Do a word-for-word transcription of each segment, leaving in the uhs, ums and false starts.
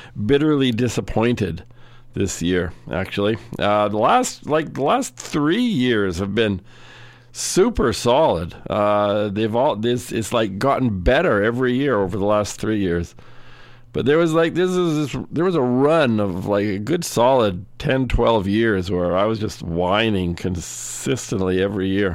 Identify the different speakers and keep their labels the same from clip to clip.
Speaker 1: bitterly disappointed this year, actually. Uh, the last, like, the last three years have been super solid. Uh, they've all, this, it's like gotten better every year over the last three years. But there was like, this is, this, there was a run of like a good solid ten, twelve years where I was just whining consistently every year.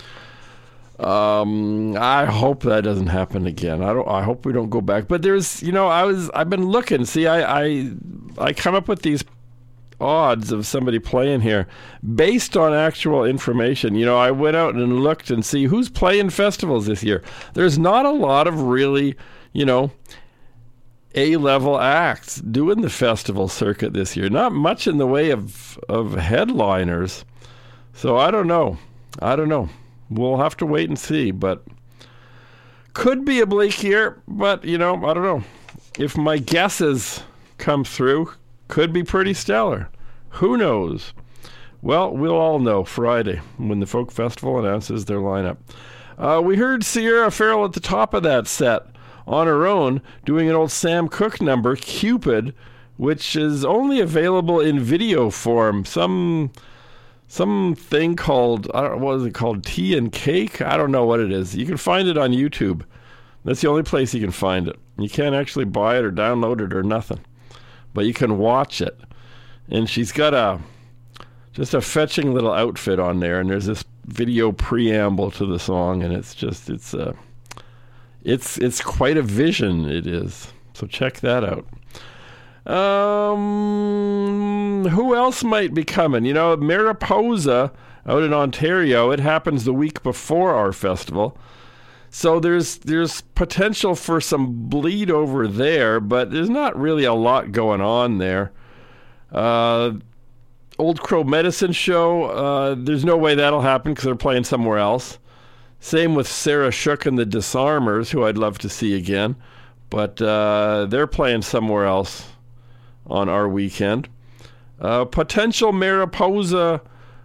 Speaker 1: Um, I hope that doesn't happen again. I don't. I hope we don't go back. But there's, you know, I was. I've been looking. See, I, I, I come up with these odds of somebody playing here based on actual information. You know, I went out and looked and see who's playing festivals this year. There's not a lot of really, you know, A-level acts doing the festival circuit this year. Not much in the way of of headliners. So I don't know. I don't know. We'll have to wait and see, but could be a bleak year, but, you know, I don't know. If my guesses come through, could be pretty stellar. Who knows? Well, we'll all know Friday when the Folk Festival announces their lineup. Uh, we heard Sierra Farrell at the top of that set on her own doing an old Sam Cooke number, Cupid, which is only available in video form. Some... Something called, I don't know, what is it called? Tea and Cake? I don't know what it is. You can find it on YouTube. That's the only place you can find it. You can't actually buy it or download it or nothing. But you can watch it. And she's got a, just a fetching little outfit on there. And there's this video preamble to the song. And it's just, it's, uh, it's, it's quite a vision, it is. So check that out. Um, who else might be coming? You know, Mariposa out in Ontario, it happens the week before our festival. So there's there's potential for some bleed over there, but there's not really a lot going on there. Uh, Old Crow Medicine Show, uh, there's no way that'll happen because they're playing somewhere else. Same with Sarah Shook and the Disarmers, who I'd love to see again. But uh, they're playing somewhere else on our weekend. Uh, potential Mariposa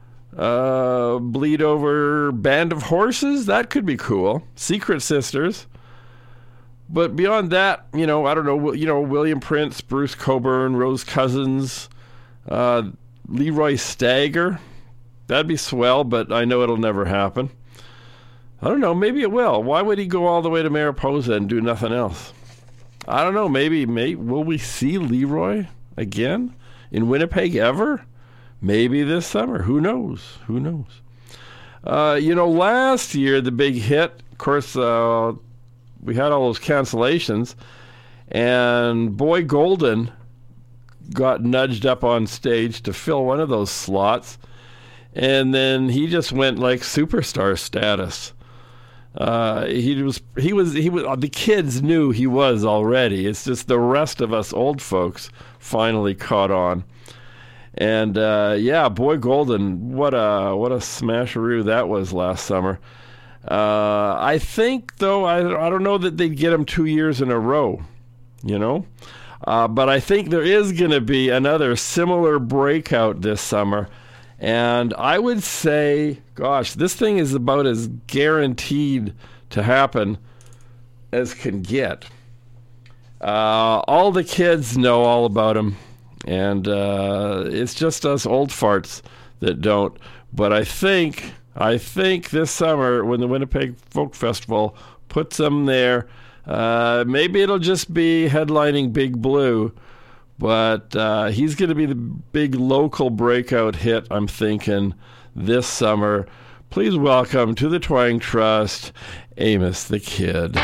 Speaker 1: uh, bleed over Band of Horses, that could be cool. Secret Sisters. But beyond that, you know, I don't know, you know, William Prince, Bruce Coburn, Rose Cousins, uh, Leroy Stagger. That'd be swell, but I know it'll never happen. I don't know, maybe it will. Why would he go all the way to Mariposa and do nothing else? I don't know, maybe, maybe will we see Leroy again in Winnipeg ever? Maybe this summer. Who knows? Who knows? Uh, you know, last year, the big hit, of course, uh, we had all those cancellations, and Boy Golden got nudged up on stage to fill one of those slots, and then he just went like superstar status. Uh, he was, he was, he was, the kids knew he was already. It's just the rest of us old folks finally caught on. And, uh, yeah, Boy Golden, what a, what a smasheroo that was last summer. Uh, I think though, I, I don't know that they'd get him two years in a row, you know, uh, but I think there is going to be another similar breakout this summer. And I would say, gosh, this thing is about as guaranteed to happen as can get. Uh, all the kids know all about him, and uh, it's just us old farts that don't. But I think, I think this summer when the Winnipeg Folk Festival puts him there, uh, maybe it'll just be headlining Big Blue. But uh, he's going to be the big local breakout hit, I'm thinking, this summer. Please welcome to the Twang Trust, Amos the Kid.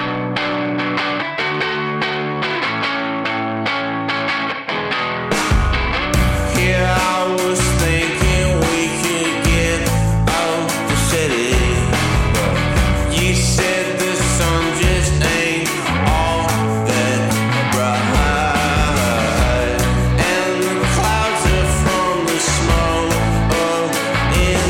Speaker 2: In the sky, yeah, alright. And the clouds are from the smoke in the sky.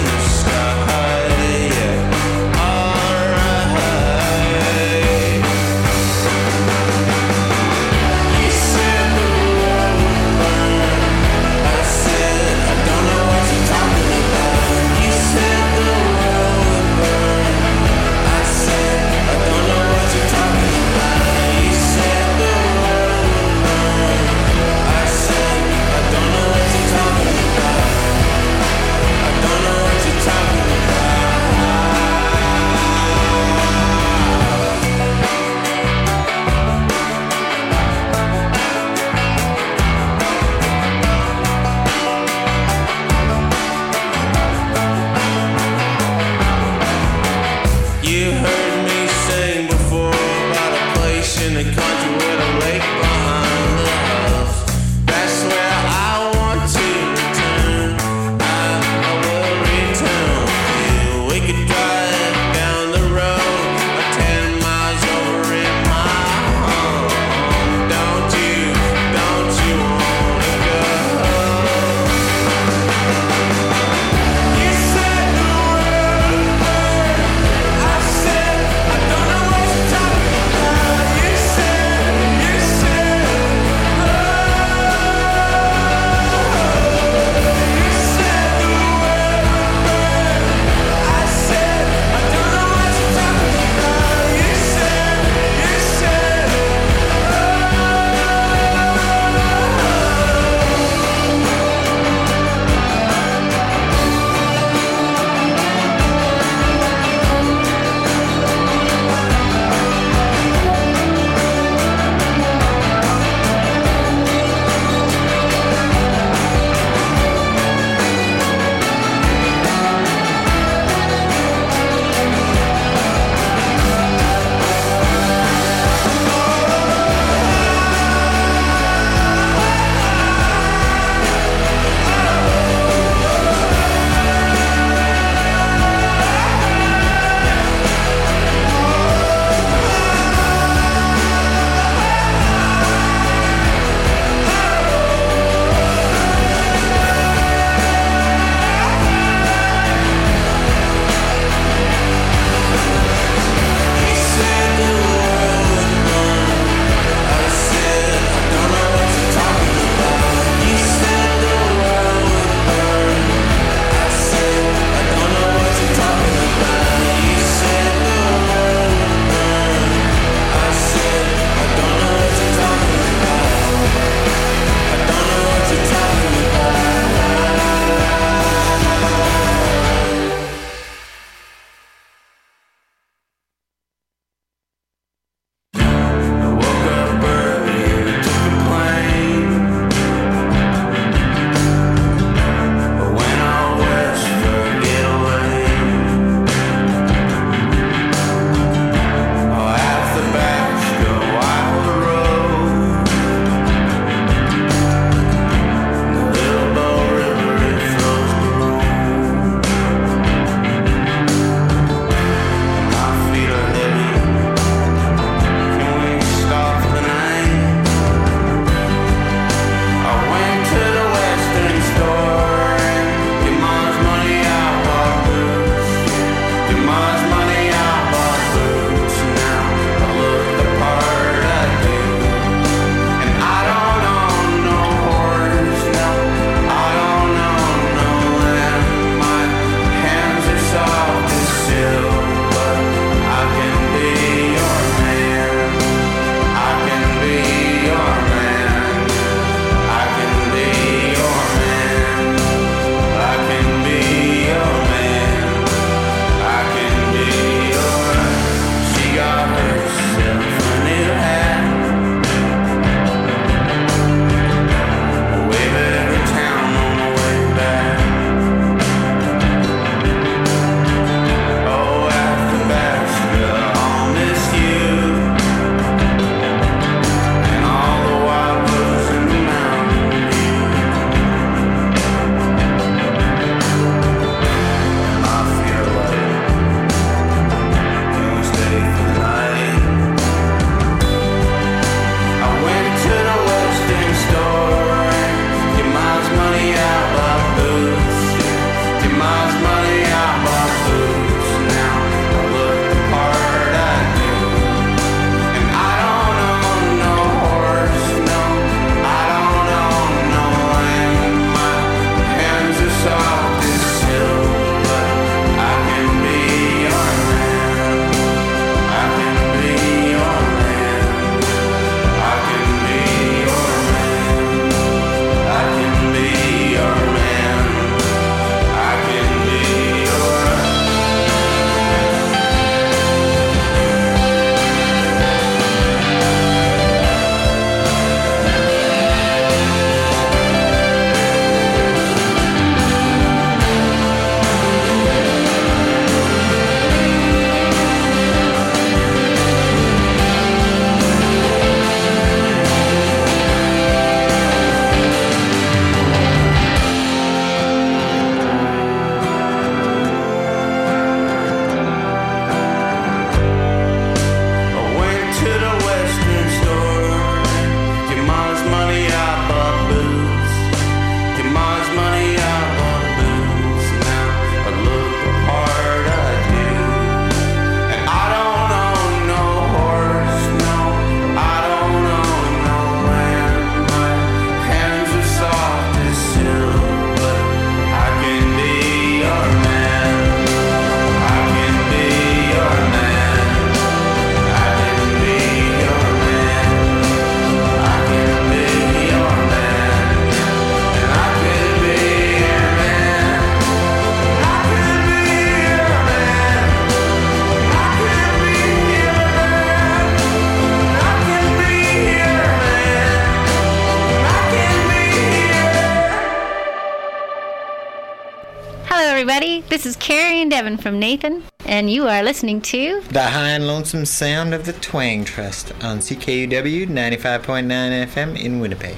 Speaker 2: everybody. This is Carrie and Devin from Nathan, and you are listening to
Speaker 3: The High and Lonesome Sound of the Twang Trust on C K U W ninety-five point nine F M in Winnipeg.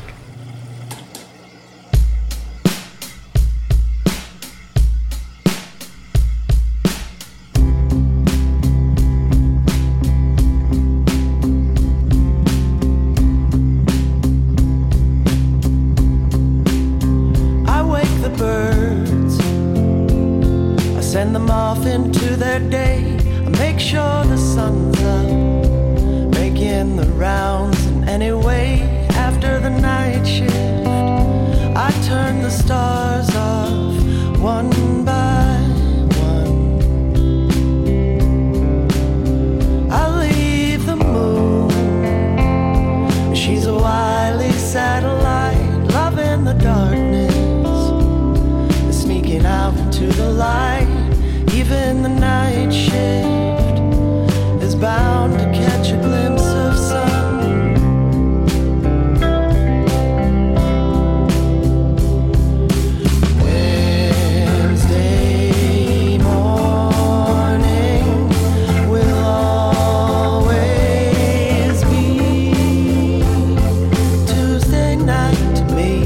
Speaker 4: Send them off into their day. I make sure the sun's up, making the rounds. And anyway, after the night shift, I turn the stars off one by one. I leave the moon. She's a wily satellite, loving the darkness, sneaking out into the light. Even the night shift is bound to catch a glimpse of sun. Wednesday morning will always be Tuesday night to me.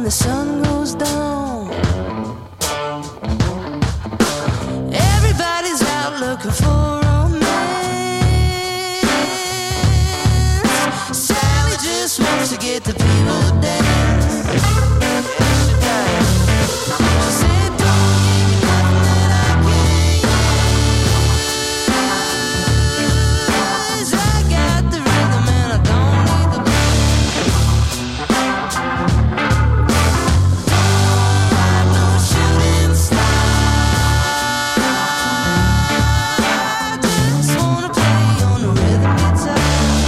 Speaker 5: the sun goes down. Everybody's out looking for romance. Sally just wants to get the people to dance. She said, don't give me nothing that I can't use. I got the rhythm and I don't need the don't ride no shooting star. Just wanna play on the rhythm guitar.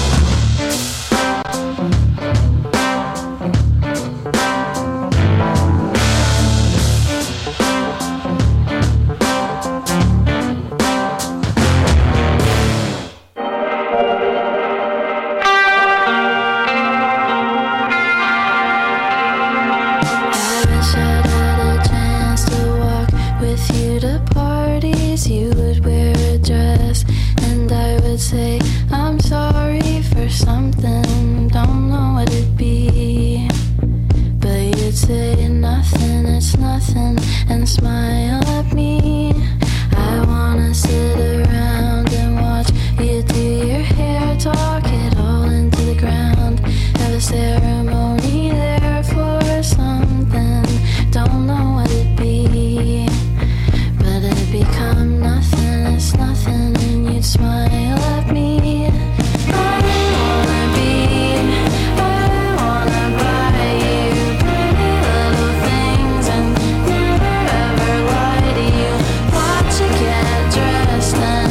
Speaker 5: I wish I'd had a chance to walk with you to parties. You would wear a dress, and I would say, I'm sorry for something, don't know what it'd be. But you'd say nothing, it's nothing, and smile at me. I wanna sit around and watch you do your hair, talk it all into the ground. Have a ceremony there for something, don't know what it'd be. But it'd become nothing, it's nothing, and you'd smile at me. I wanna be, I wanna buy you pretty little things and never ever lie to you. Watch you get dressed and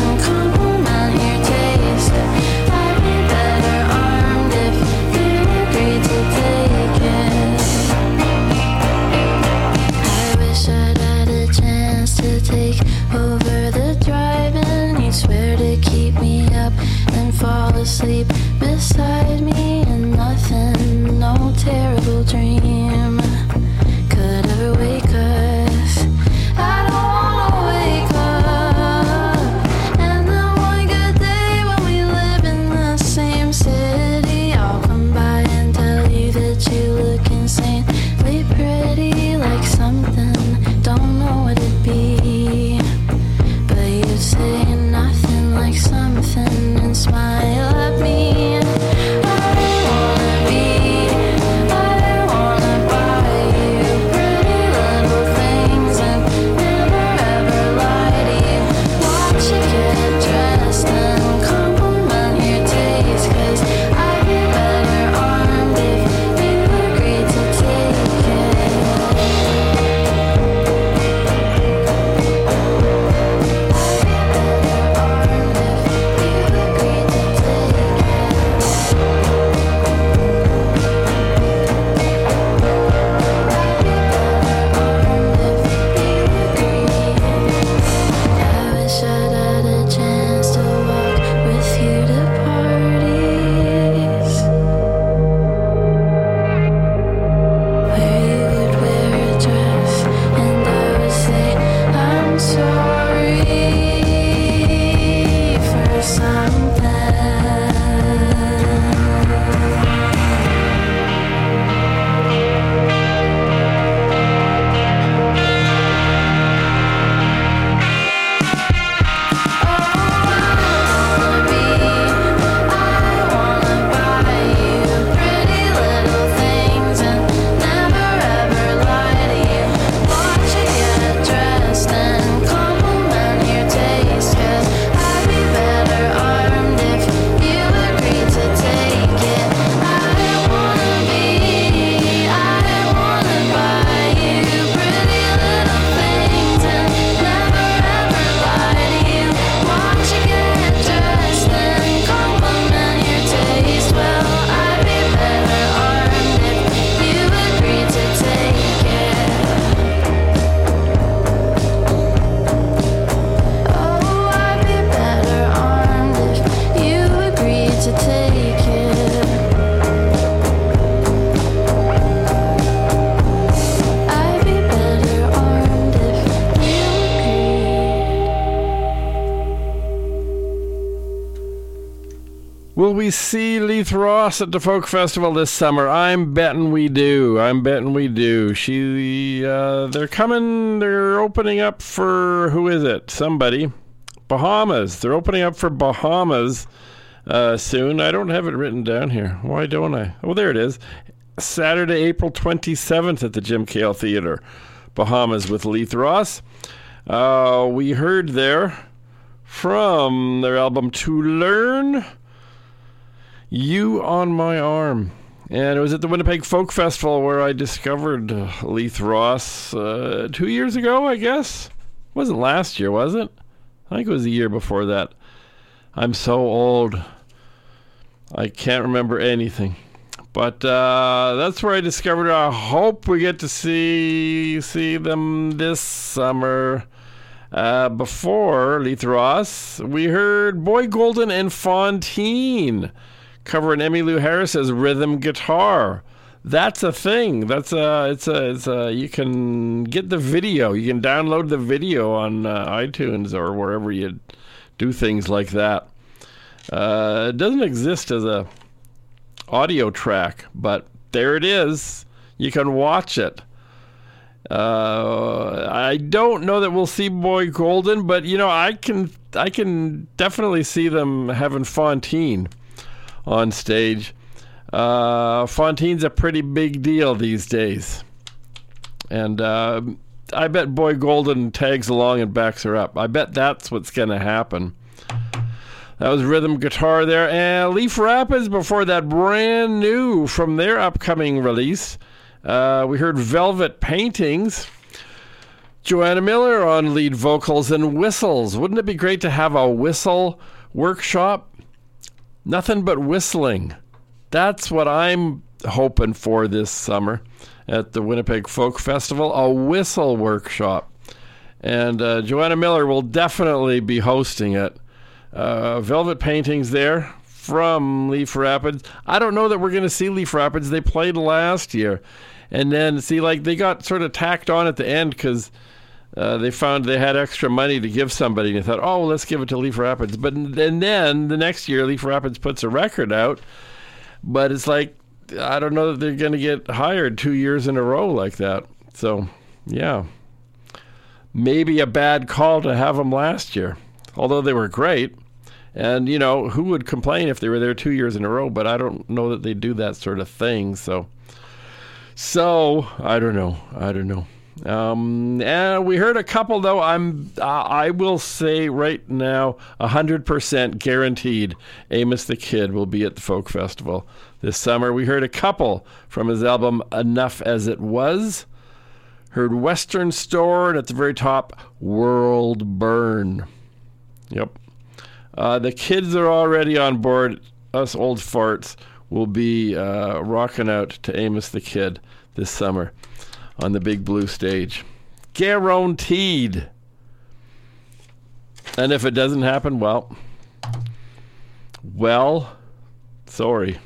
Speaker 1: Will we see Leith Ross at the Folk Festival this summer? I'm betting we do. I'm betting we do. She, uh, they're coming, they're opening up for, who is it? Somebody. Bahamas. They're opening up for Bahamas uh, soon. I don't have it written down here. Why don't I? Oh, there it is. Saturday, April twenty-seventh at the Jim Cale Theatre. Bahamas with Leith Ross. Uh, we heard there from their album To Learn, You on My Arm. And it was at the Winnipeg Folk Festival where I discovered uh, Leith Ross uh, two years ago, I guess. It wasn't last year, was it? I think it was the year before that. I'm so old. I can't remember anything. But uh, that's where I discovered it. I hope we get to see see them this summer. Uh, before Leith Ross, we heard Boy Golden and Fontaine covering Emmylou Harris's rhythm guitar. That's a thing. That's a. It's a. It's a. You can get the video. You can download the video on uh, iTunes or wherever you do things like that. Uh, it doesn't exist as a audio track, but there it is. You can watch it. Uh, I don't know that we'll see Boy Golden, but you know, I can. I can definitely see them having Fontaine on stage. Uh, Fontaine's a pretty big deal these days. And uh, I bet Boy Golden tags along and backs her up. I bet that's what's going to happen. That was rhythm guitar there. And Leaf Rapids before that, brand new from their upcoming release. Uh, we heard Velvet Paintings. Joanna Miller on lead vocals and whistles. Wouldn't it be great to have a whistle workshop? Nothing but whistling. That's what I'm hoping for this summer at the Winnipeg Folk Festival, a whistle workshop. And uh, Joanna Miller will definitely be hosting it. Uh, Velvet Paintings there from Leaf Rapids. I don't know that we're going to see Leaf Rapids. They played last year. And then, see, like, they got sort of tacked on at the end because uh, they found they had extra money to give somebody. And they thought, oh, let's give it to Leaf Rapids. But and then the next year, Leaf Rapids puts a record out. But it's like, I don't know that they're going to get hired two years in a row like that. So, yeah. Maybe a bad call to have them last year, although they were great. And, you know, who would complain if they were there two years in a row? But I don't know that they do that sort of thing. So, so I don't know. I don't know. Um, and we heard a couple, though. I'm, uh, I will say right now, one hundred percent guaranteed Amos the Kid will be at the Folk Festival this summer. We heard a couple from his album Enough As It Was. Heard Western Store, and at the very top, World Burn. Yep. Uh, the kids are already on board. Us old farts will be uh, rocking out to Amos the Kid this summer on the big blue stage. Guaranteed. And if it doesn't happen, well, well, sorry.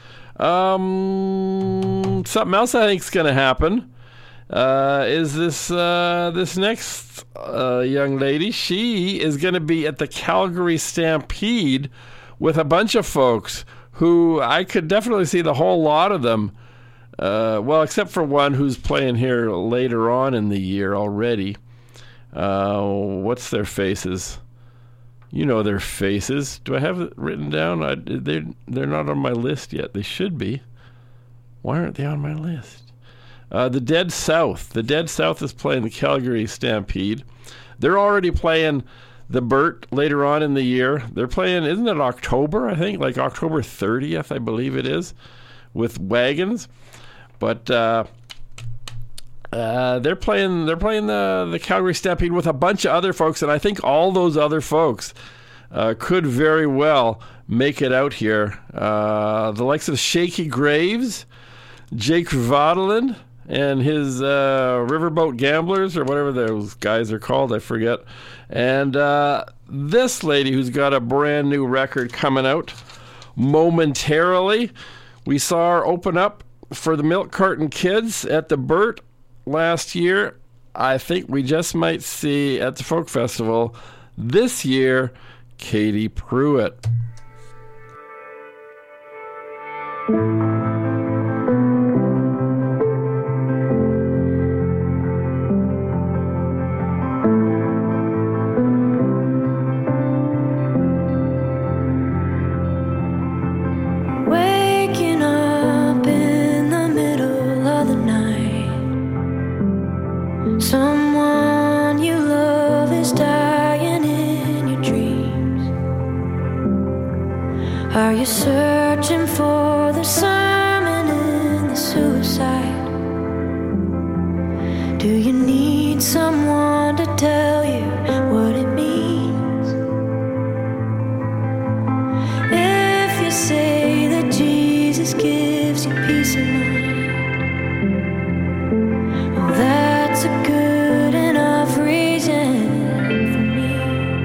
Speaker 1: Um, something else I think is going to happen uh, is this uh, this next uh, young lady. She is going to be at the Calgary Stampede with a bunch of folks who I could definitely see the whole lot of them. Uh, well, except for one who's playing here later on in the year already. Uh, what's their faces? You know their faces. Do I have it written down? I, they're, they're not on my list yet. They should be. Why aren't they on my list? Uh, the Dead South. The Dead South is playing the Calgary Stampede. They're already playing the Burt later on in the year. They're playing, isn't it October, I think? Like October thirtieth, I believe it is, with Wagons. But uh, uh, they're playing they're playing the, the Calgary Stampede with a bunch of other folks, and I think all those other folks uh, could very well make it out here. Uh, the likes of Shaky Graves, Jake Vaudeland, and his uh, Riverboat Gamblers, or whatever those guys are called, I forget. And uh, this lady who's got a brand new record coming out momentarily. We saw her open up for the Milk Carton Kids at the Burt last year. I think we just might see at the Folk Festival this year Katie Pruitt.
Speaker 5: Waking up in the middle of the night, someone you love is dying in your dreams. Are you searching for the sermon in the suicide? Do you need someone to tell you what it means? If you say that Jesus gives you peace of mind, well, that's a good enough reason for me.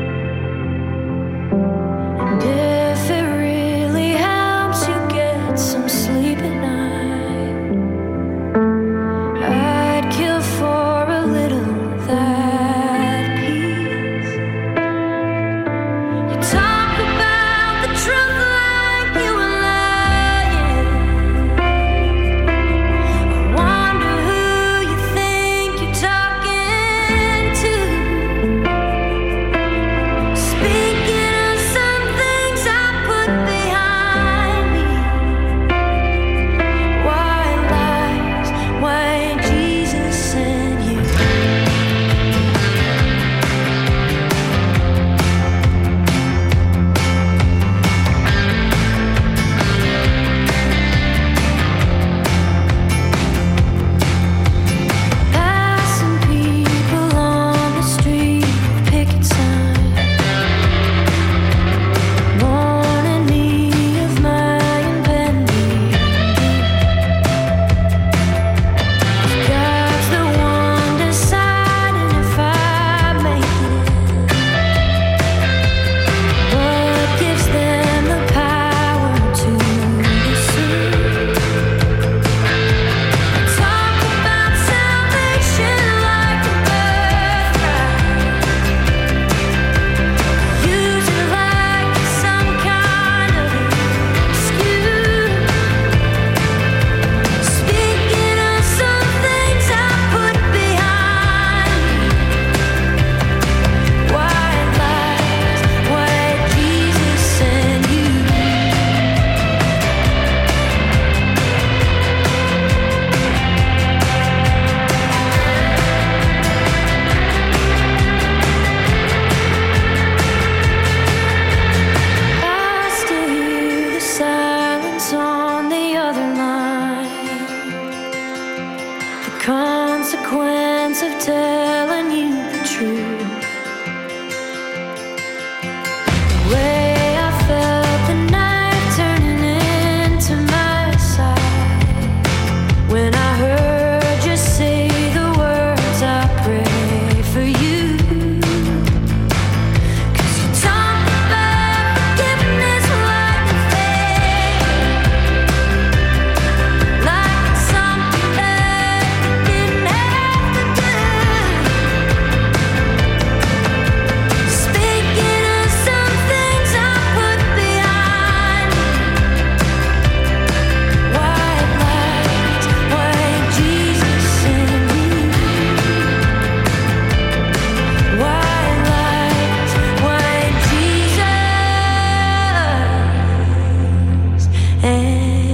Speaker 5: And if it really helps you get some sleep at night, I'd kill for a little of that peace. You talk about the truth like you were lying. I wonder who you think you're talking to. Speaking of some things I put behind me. Why lies? Why ain't Jesus sent you? Passing people on the street with picket signs, warning me of my impending doom. God's the one deciding if I make it in. What gives them the power to deceive? Talk about salvation like a birthright. Use it like some kind of excuse. Speaking of some things I put behind me. Why lies? Why Jesus sent you? I still hear the silence on the other line. The consequence of telling you the truth. The way I felt the knife turning into my side when I heard you say the words I pray for you. 'Cause you talk about forgiveness like a faith, like it's something that you didn't have to do. Speaking of some things I put behind me. Why lies? Why ain't Jesus sent you? Why lies? Why ain't Jesus? And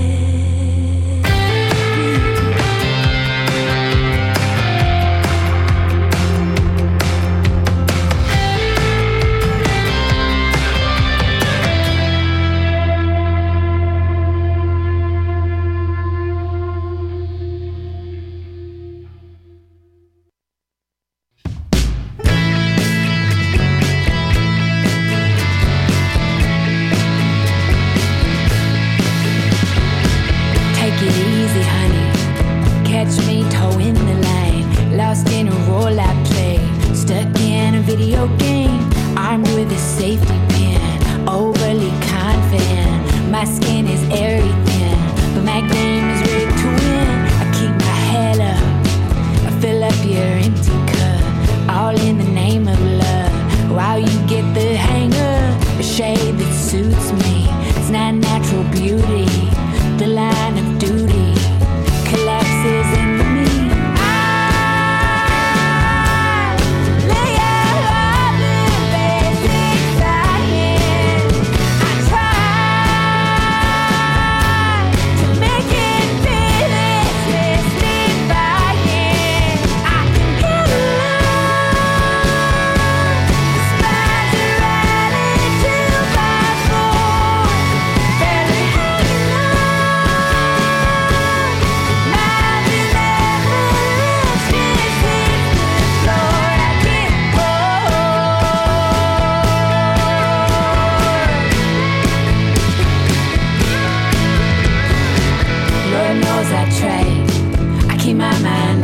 Speaker 5: take it easy, honey. Catch me towing the line. Lost in a role I play. Stuck in a video game. Armed with a safety pin. Overly confident. My skin is airy thin. But my game is rigged to win. I keep my head up. I fill up your empty cup. All in the name of love. While you get the hang of a shade that suits me. It's not natural beauty. The light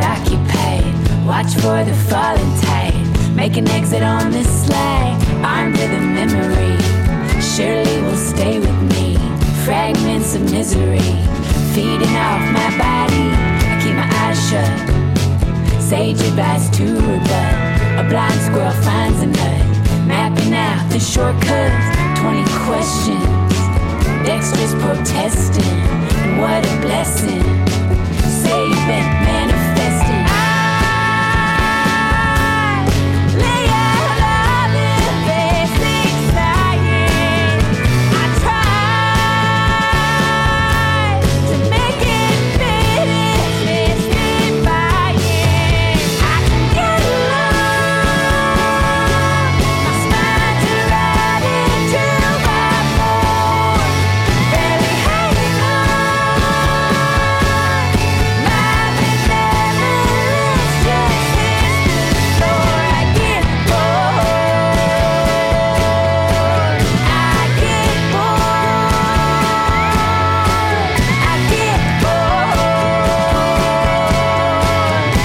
Speaker 6: occupied. Watch for the falling tide. Make an exit on this slide. Armed with a memory. Surely will stay with me. Fragments of misery feeding off my body. I keep my eyes shut. Sage advice to rebut. A blind squirrel finds a nut. Mapping out the shortcuts. Twenty questions. Dexter's protesting. And what a blessing. Say you've been manifesting. I lay out all the basic science. I try to make it fit. It's mystifying. I can get along. My spine's right into my bones. Barely hanging on. My benevolence just hits the floor. I get bored. I get bored. I get bored.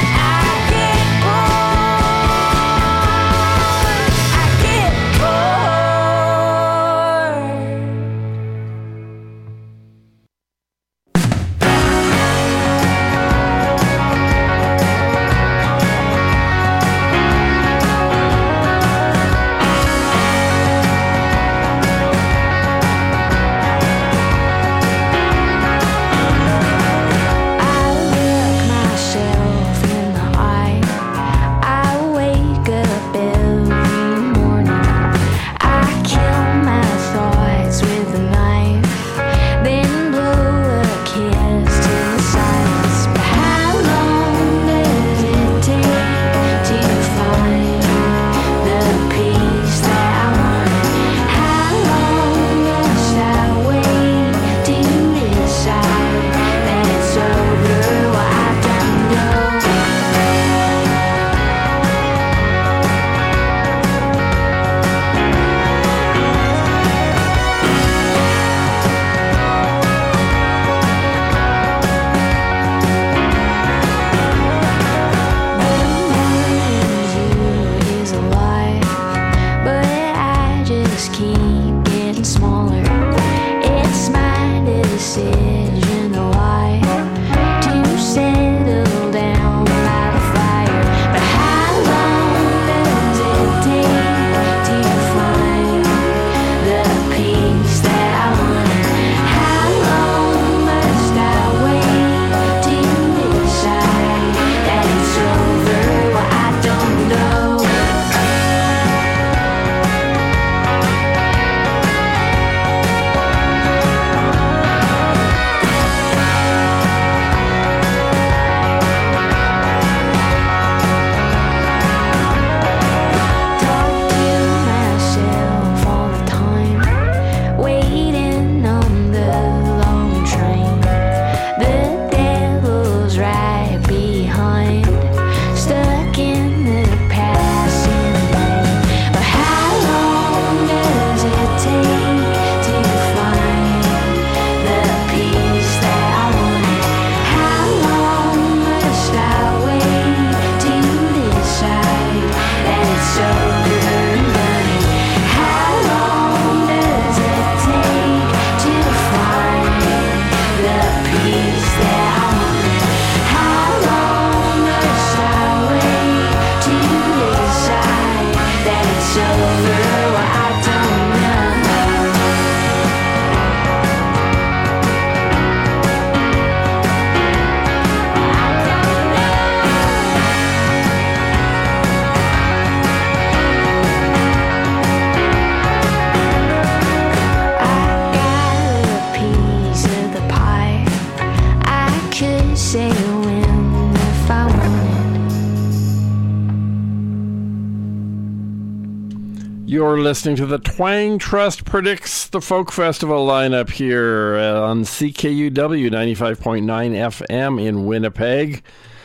Speaker 1: You're listening to the Twang Trust Predicts the Folk Festival lineup here on C K U W ninety-five point nine F M in Winnipeg.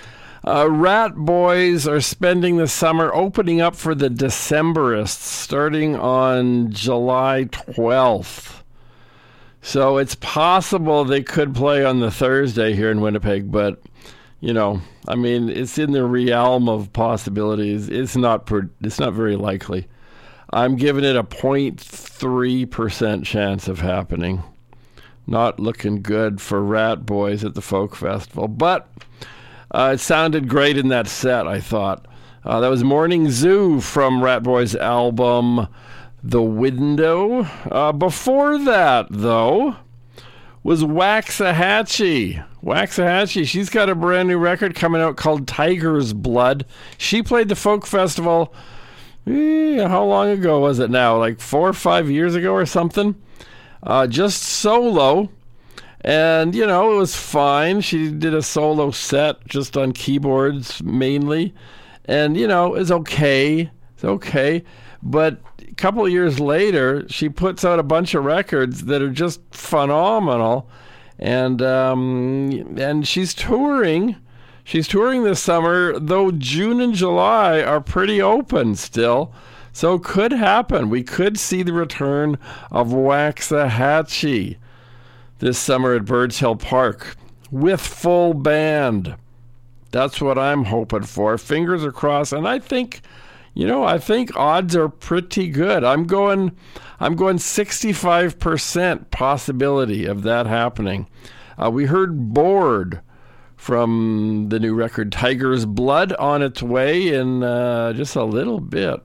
Speaker 1: Uh, Rat Boys are spending the summer opening up for the Decemberists starting on July twelfth. So it's possible they could play on the Thursday here in Winnipeg, but you know, I mean, it's in the realm of possibilities. It's not per, it's not very likely. I'm giving it a zero point three percent chance of happening. Not looking good for Rat Boys at the Folk Festival. But uh, it sounded great in that set, I thought. Uh, that was Morning Zoo from Rat Boys' album The Window. Uh, before that, though, was Waxahachie. Waxahachie, she's got a brand new record coming out called Tiger's Blood. She played the Folk Festival, eh, how long ago was it now? Like four or five years ago or something? Uh, just solo. And, you know, it was fine. She did a solo set just on keyboards mainly. And, you know, it's okay. It's okay. But a couple of years later, she puts out a bunch of records that are just phenomenal. And um, and she's touring. She's touring this summer, though June and July are pretty open still. So it could happen. We could see the return of Waxahachie this summer at Birds Hill Park with full band. That's what I'm hoping for. Fingers are crossed. And I think, you know, I think odds are pretty good. I'm going I'm going sixty-five percent possibility of that happening. Uh, we heard Bored from the new record Tiger's Blood on its way in uh, just a little bit.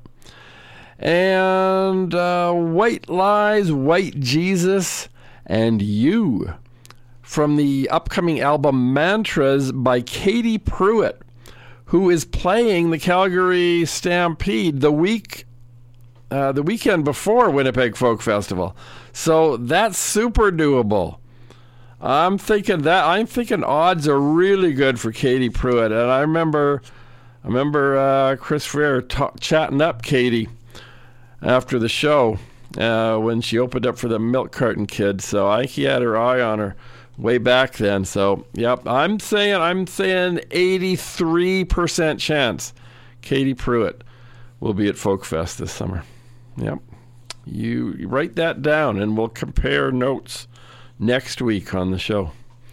Speaker 1: And uh, White Lies, White Jesus, and You from the upcoming album Mantras by Katie Pruitt, who is playing the Calgary Stampede the week, uh, the weekend before Winnipeg Folk Festival. So that's super doable. I'm thinking that I'm thinking odds are really good for Katie Pruitt, and I remember, I remember uh, Chris Frere ta- chatting up Katie after the show uh, when she opened up for the Milk Carton Kids. So I think he had her eye on her way back then. So yep, I'm saying I'm saying eighty-three percent chance Katie Pruitt will be at Folk Fest this summer. Yep, you, you write that down, and we'll compare notes next week on the show.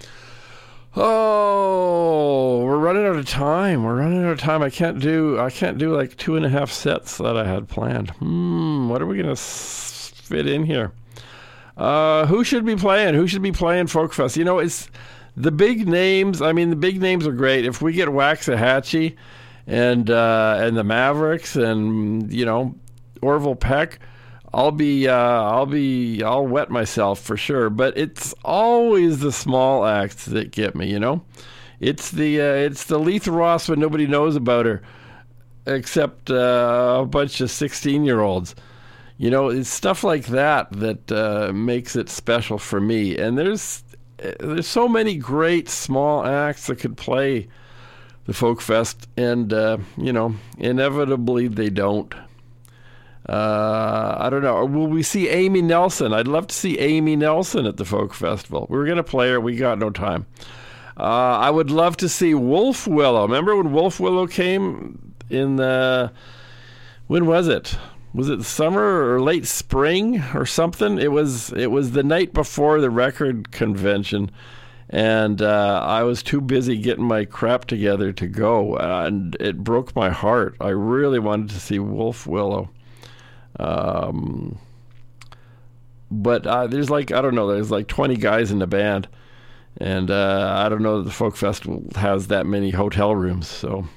Speaker 1: Oh, we're running out of time. We're running out of time. I can't do. I can't do like two and a half sets that I had planned. Hmm. What are we gonna s- fit in here? Uh, who should be playing? Who should be playing Folk Fest? You know, it's the big names. I mean, the big names are great. If we get Waxahachie and uh, and the Mavericks and you know Orville Peck, I'll be, uh, I'll be, I'll wet myself for sure. But it's always the small acts that get me, you know. It's the, uh, it's the Letha Ross when nobody knows about her, except uh, a bunch of sixteen-year-olds. You know, it's stuff like that that uh, makes it special for me. And there's, there's so many great small acts that could play the Folk Fest, and uh, you know, inevitably they don't. Uh, I don't know. Will we see Amy Nelson? I'd love to see Amy Nelson at the Folk Festival. We were going to play her. We got no time. Uh, I would love to see Wolf Willow. Remember when Wolf Willow came in the... When was it? Was it summer or late spring or something? It was It was the night before the record convention. And uh, I was too busy getting my crap together to go. And it broke my heart. I really wanted to see Wolf Willow. Um, but uh, there's like, I don't know, there's like twenty guys in the band, and uh, I don't know that the Folk Festival has that many hotel rooms, so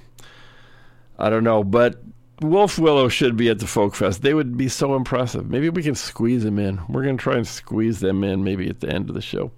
Speaker 1: I don't know, but Wolf Willow should be at the Folk Fest. They would be so impressive. Maybe we can squeeze them in. We're going to try and squeeze them in maybe at the end of the show.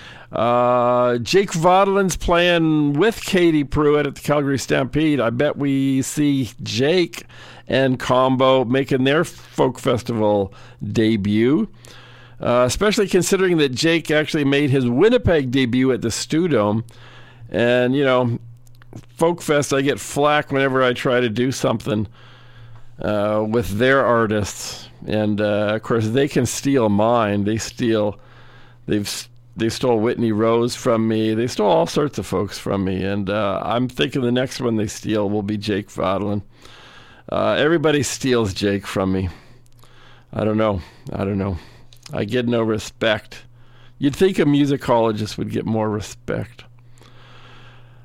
Speaker 1: Uh, Jake Vaudelin's playing with Katie Pruitt at the Calgary Stampede. I bet we see Jake and Combo making their Folk Festival debut, uh, especially considering that Jake actually made his Winnipeg debut at the Stewdome. And, you know, Folk Fest, I get flack whenever I try to do something uh, with their artists. And, uh, of course, they can steal mine. They steal, they've They stole Whitney Rose from me. They stole all sorts of folks from me. And uh, I'm thinking the next one they steal will be Jake Vaudelin. Uh, everybody steals Jake from me. I don't know. I don't know. I get no respect. You'd think a musicologist would get more respect.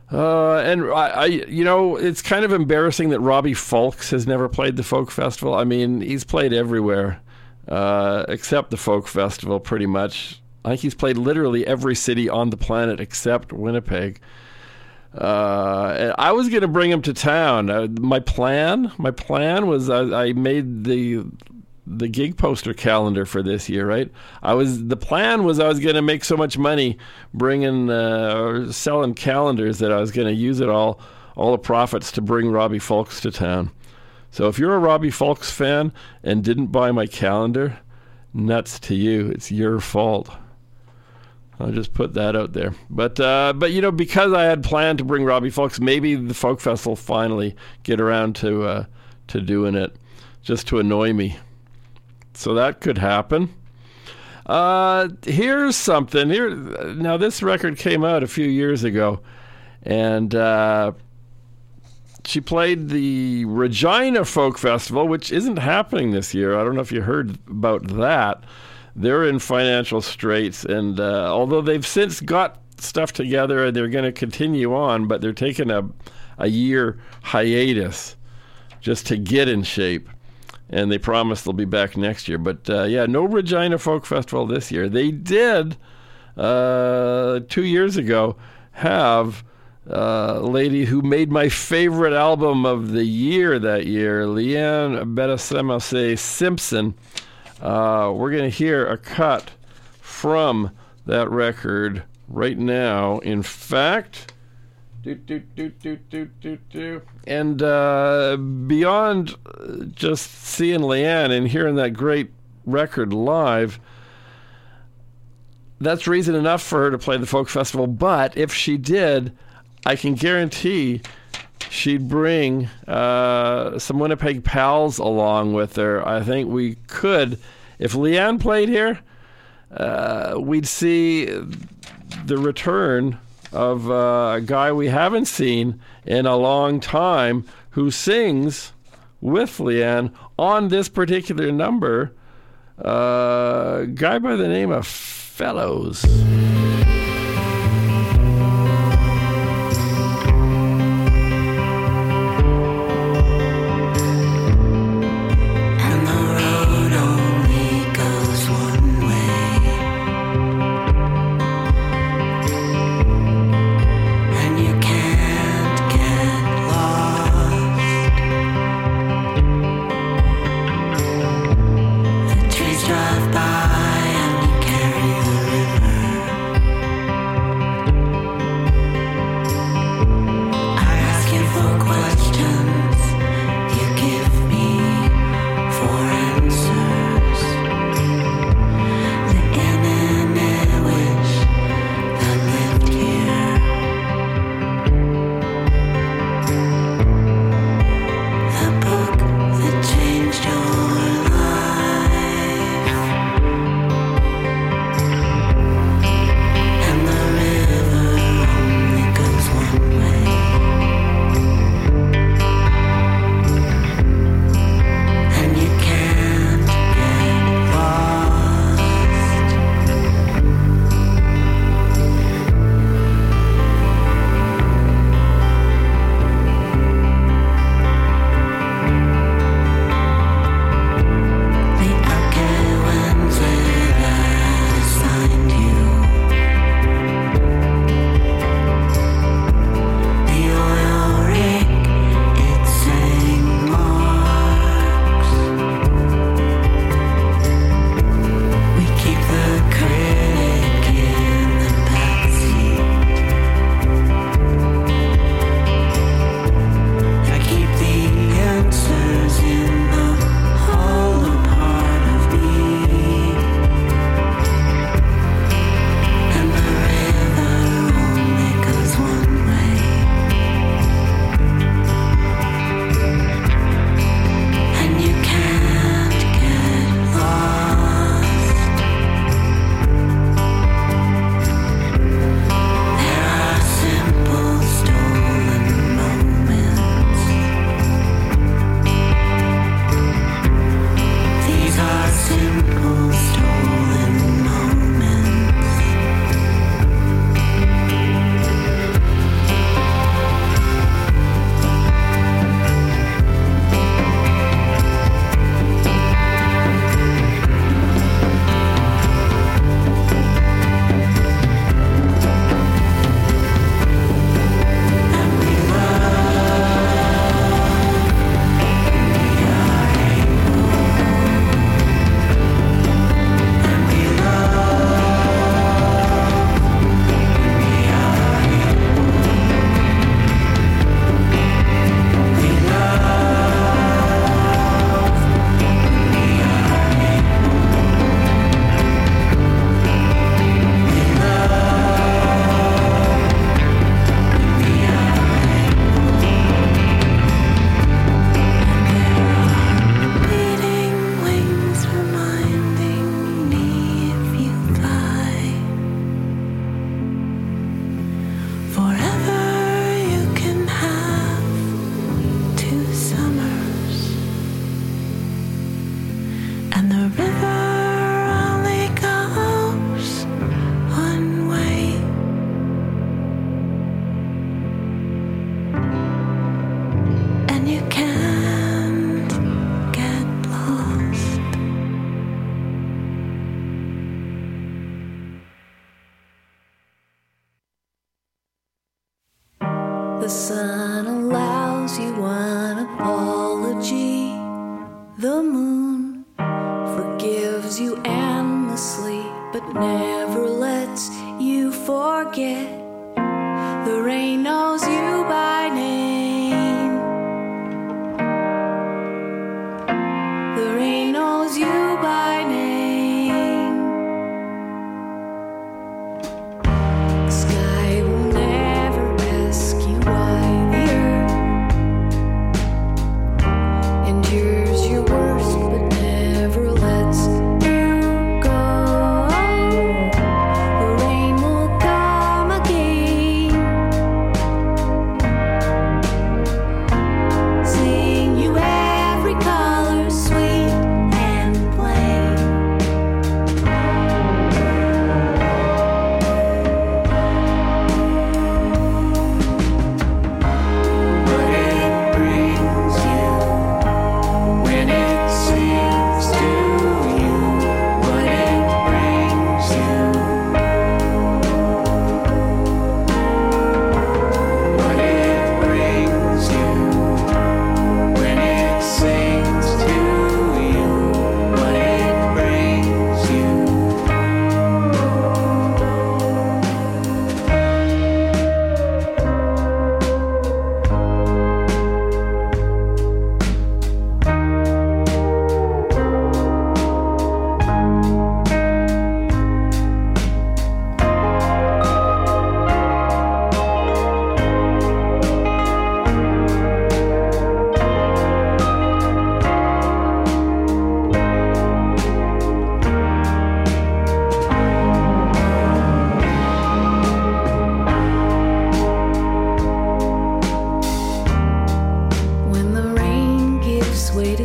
Speaker 1: Uh, and I, I, you know, it's kind of embarrassing that Robbie Fulks has never played the folk festival. I mean, he's played everywhere, uh, except the folk festival, pretty much. I think he's played literally every city on the planet except Winnipeg. Uh, and I was going to bring him to town. Uh, my plan, my plan was I, I made the the gig poster calendar for this year, right? I was the plan was I was going to make so much money bringing uh, or selling calendars that I was going to use it all, all the profits to bring Robbie Fulks to town. So if you're a Robbie Fulks fan and didn't buy my calendar, nuts to you. It's your fault. I'll just put that out there. But, uh, but you know, because I had planned to bring Robbie Fulks, maybe the folk festival finally get around to uh, to doing it, just to annoy me. So that could happen. Uh, here's something. Here now, this record came out a few years ago, and uh, she played the Regina Folk Festival, which isn't happening this year. I don't know if you heard about that. They're in financial straits, and uh, although they've since got stuff together and they're going to continue on, but they're taking a a year hiatus just to get in shape. And they promise they'll be back next year. But, uh, yeah, no Regina Folk Festival this year. They did, uh, two years ago, have uh, a lady who made my favorite album of the year that year, Leanne Bedesemose Simpson. Uh, we're going to hear a cut from that record right now. In fact... Do, do, do, do, do, do, do. And uh, beyond just seeing Leanne and hearing that great record live, that's reason enough for her to play the folk festival. But if she did, I can guarantee she'd bring uh, some Winnipeg pals along with her. I think we could, if Leanne played here, uh, we'd see the return of uh, a guy we haven't seen in a long time who sings with Leanne on this particular number, uh, a guy by the name of Fellows.
Speaker 4: Drive by and you carry the river.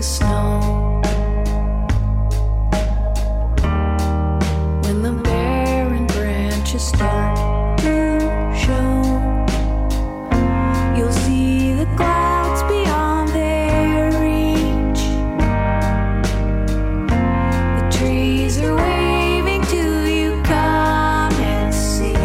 Speaker 5: snow. When the barren branches start to show, you'll see the clouds beyond their reach. The trees are waving to you, come and see.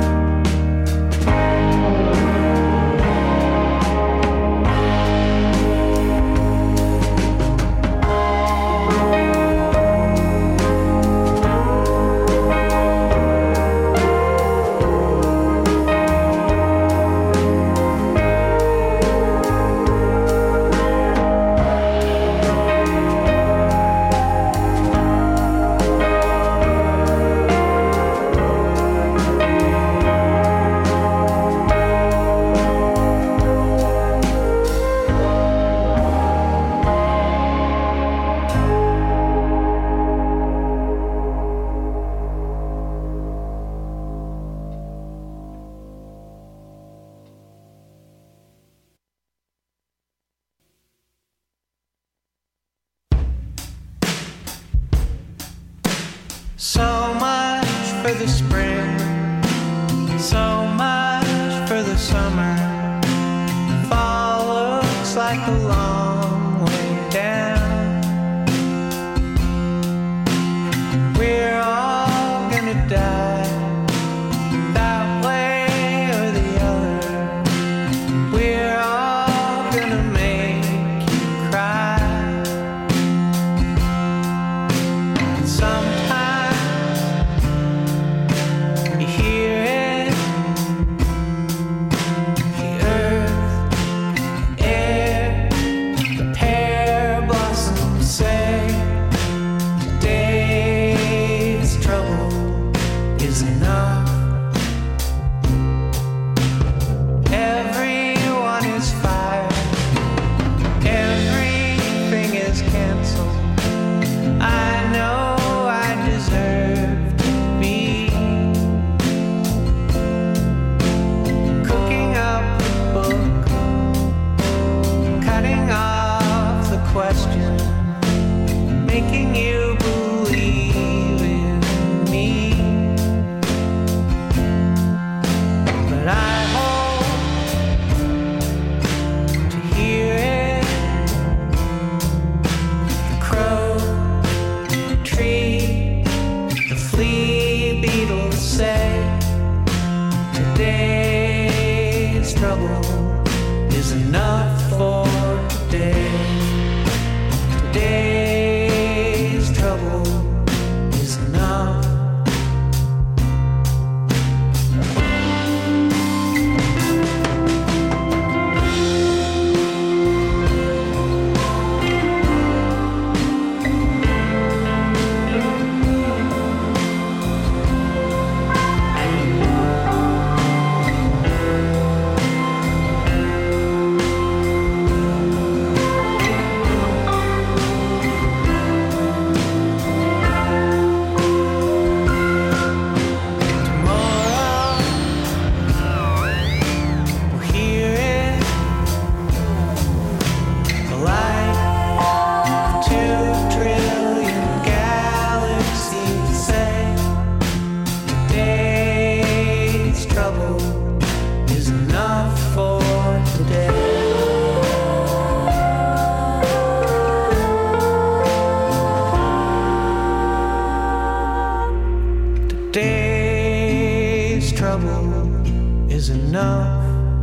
Speaker 4: So much for the spring, so much for the summer. Fall looks like a long way down. We're all gonna die that way or the other. We're all gonna make you cry. Sometimes you hear it, the earth, the air, the pear blossoms say today's trouble is enough. Everyone is fired, everything is canceled. I know I deserve to be cooking up a book, cutting off the question, making you believe in me. But I hope to hear it, the crow, the tree, the flea beetle say today's trouble is enough for today. Today's trouble is enough. Tomorrow we'll hear it, the light of two trillion galaxies say today's trouble is enough for today. Today's trouble is enough.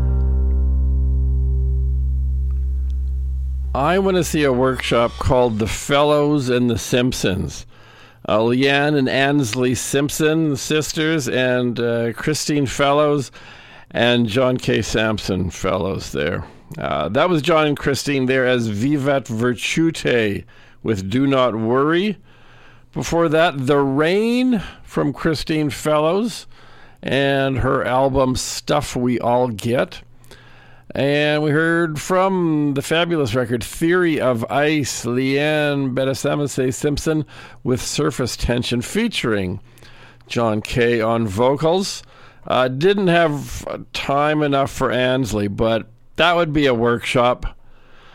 Speaker 1: I want to see a workshop called The Fellows and the Simpsons. Uh, Leanne and Ansley Simpson, the sisters, and uh, Christine Fellows, and John K. Sampson Fellows there. Uh, that was John and Christine there as Vivat Virtute with Do Not Worry. Before that, The Rain from Christine Fellows and her album Stuff We All Get. And we heard from the fabulous record Theory of Ice, Leanne Bedesamase Simpson with Surface Tension featuring John Kay on vocals. Uh, didn't have time enough for Ansley, but that would be a workshop.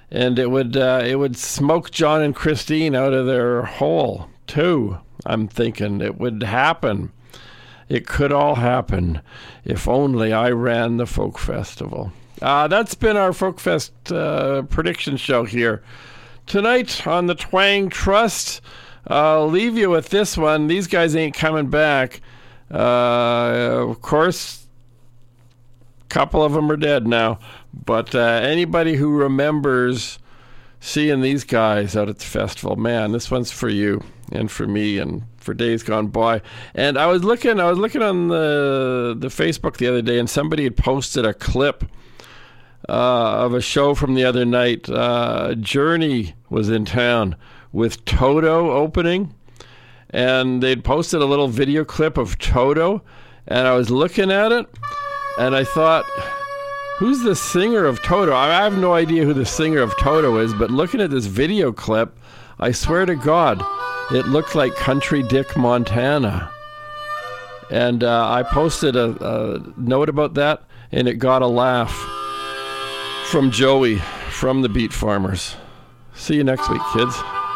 Speaker 1: and it would uh, it would smoke John and Christine out of their hole too. I'm thinking it would happen. It could all happen if only I ran the folk festival. Uh, that's been our Folk Fest uh, prediction show here tonight on the Twang Trust. I'll leave you with this one. These guys ain't coming back. Uh, of course, a couple of them are dead now. But uh, anybody who remembers seeing these guys out at the festival, man, this one's for you and for me and for days gone by. And I was looking, I was looking on the the Facebook the other day, and somebody had posted a clip uh, of a show from the other night. Uh, Journey was in town with Toto opening, and they'd posted a little video clip of Toto, and I was looking at it, and I thought, who's the singer of Toto? I have no idea who the singer of Toto is, but looking at this video clip, I swear to God, it looked like Country Dick Montana. And uh, I posted a, a note about that, and it got a laugh from Joey from the Beat Farmers. See you next week, kids.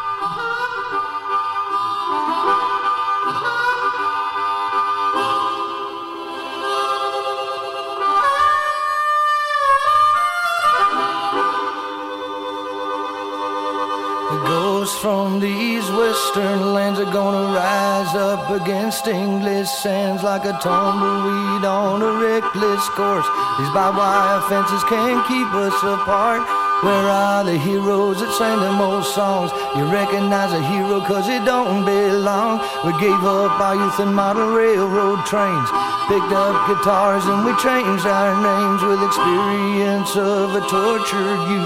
Speaker 4: From these western lands are gonna rise up against English sands like a tumbleweed on a reckless course. These barbed wire fences can't keep us apart. Where are the heroes that sang them old songs? You recognize a hero cause it don't belong. We gave up our youth and model railroad trains, picked up guitars and we changed our names with experience of a tortured youth.